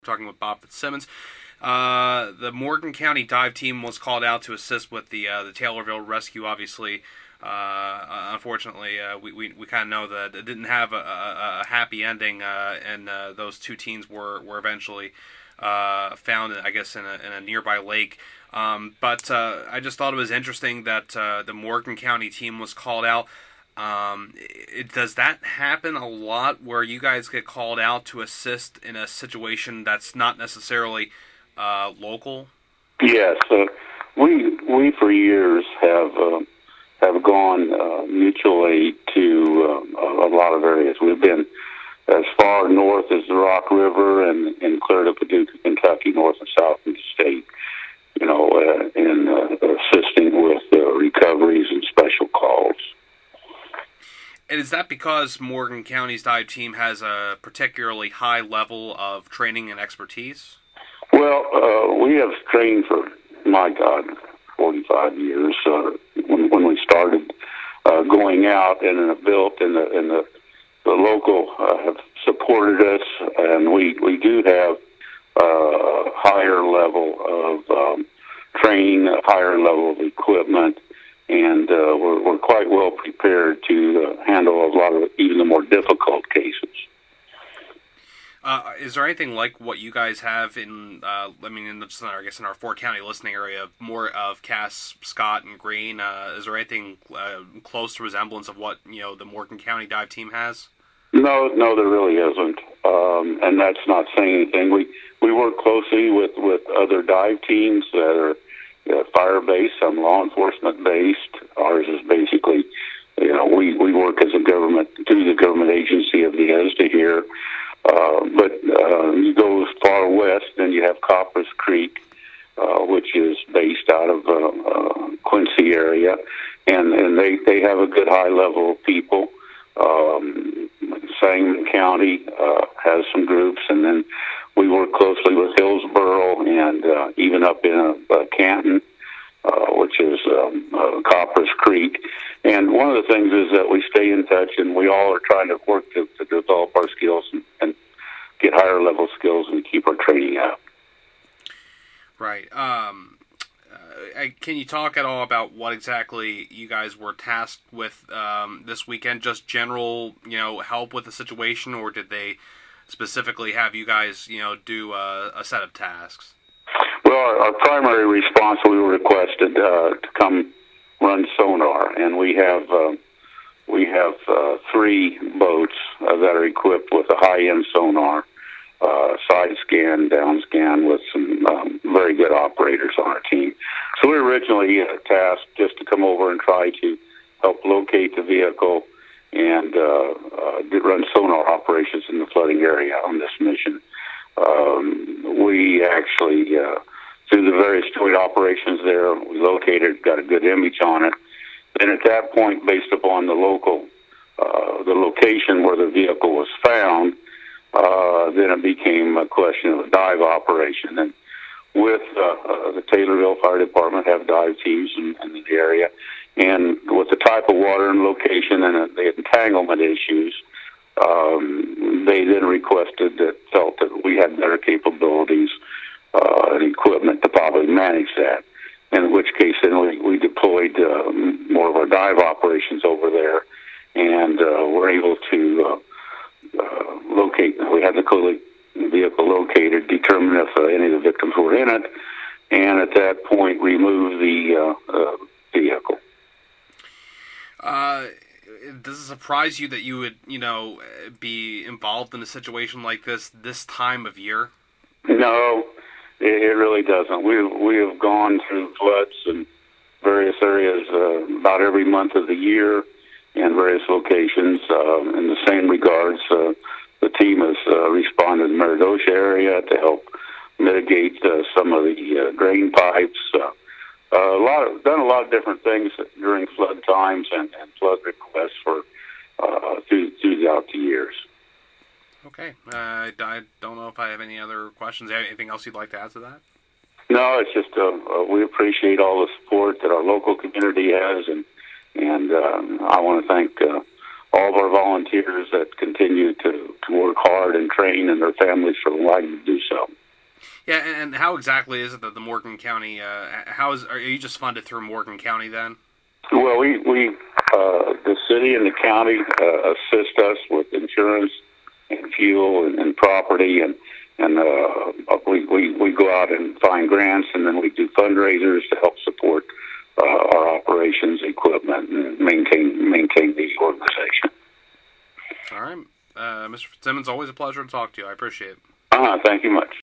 Talking with Bob Fitzsimmons. The Morgan County dive team was called out to assist with the Taylorville rescue. Obviously, unfortunately, we kind of know that it didn't have a happy ending, and those two teens were eventually found, I guess, in a nearby lake. But I just thought it was interesting that the Morgan County team was called out. Does that happen a lot where you guys get called out to assist in a situation that's not necessarily local? Yes, we for years have gone mutual aid to a lot of areas. We've been as far north as the Rock River and clear to Paducah, Kentucky, north and south of the state. In assisting with recoveries and special calls. And is that because Morgan County's dive team has a particularly high level of training and expertise? Well, we have trained for, 45 years when we started going out and have built, and the local have supported us, and we do have a higher level of training, a higher level of equipment, and we're quite well prepared to handle a lot of even the more difficult cases. Is there anything like what you guys have in our 4-county listening area, more of Cass, Scott, and Green? Is there anything close to resemblance of what the Morgan County dive team has? No, there really isn't, and that's not saying anything. We work closely with other dive teams that are fire-based, some law enforcement-based. Ours is basically, we work as a government, through the government agency of the ESDA here. But you go as far west, then you have Copperas Creek, which is based out of Quincy area, and they have a good high level of people. Sangamon County has some groups, and then we work closely with Hillsboro and even up in Canton, which is Copperas Creek. And one of the things is that we stay in touch, and we all are trying to work to develop our skills and get higher level skills and keep our training up. Right. Can you talk at all about what exactly you guys were tasked with this weekend? Just general, help with the situation, or did they specifically have you guys, do a set of tasks? Well, our primary response, we were requested to come run sonar, and we have 3 boats that are equipped with a high-end sonar, side scan, down scan, with some very good operators on our team. So we were originally tasked just to come over and try to help locate the vehicle and run sonar operations in the flooding area on this mission. We actually, through the various joint operations there, we located, got a good image on it. Then at that point, based upon the location where the vehicle was found, then it became a question of a dive operation. And with the Taylorville Fire Department have dive teams in the area, and with the type of water and location and the entanglement issues, they then felt that we had better capabilities and equipment to probably manage that. In which case, then we deployed more of our dive operations over there, and were able to locate. We had the vehicle located, determine if any of the victims were in it, and at that point, remove the vehicle. Does it surprise you that you would, be involved in a situation like this time of year? No, it really doesn't. We have gone through floods in various areas about every month of the year in various locations. In the same regards, the team has responded in the Meridosha area to help mitigate some of the drain pipes. Done a lot of different things during flood times and flood requests for throughout the years. Okay. I don't know if I have any other questions. Anything else you'd like to add to that? No, it's just we appreciate all the support that our local community has, and I want to thank all of our volunteers that continue to work hard and train, and their families for the life to do so. Yeah, and how exactly is it that the Morgan County, are you just funded through Morgan County then? Well, the city and the county assist us with insurance and fuel and property, and we go out and find grants, and then we do fundraisers to help support our operations, equipment, and maintain the organization. All right. Mr. Fitzsimmons, always a pleasure to talk to you. I appreciate it. Thank you much.